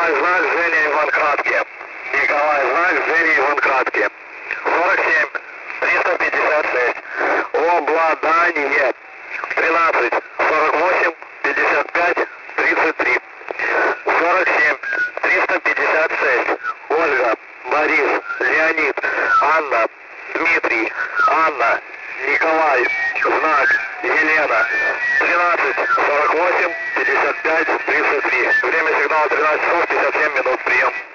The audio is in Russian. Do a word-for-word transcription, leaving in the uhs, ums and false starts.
Николай, знак, Женя, Иван, Кратки. Николай, знак, Женя, Иван, Кратки. сорок семь, триста пятьдесят шесть. Обладание. тринадцать, сорок восемь, пятьдесят пять, тридцать три. сорок семь, триста пятьдесят шесть. Ольга, Борис, Леонид, Анна, Дмитрий, Анна, Николай, знак, Елена. тринадцать, сорок восемь, пятьдесят пять, тридцать три. Время сигнала тринадцать часов пятьдесят семь минут. Прием.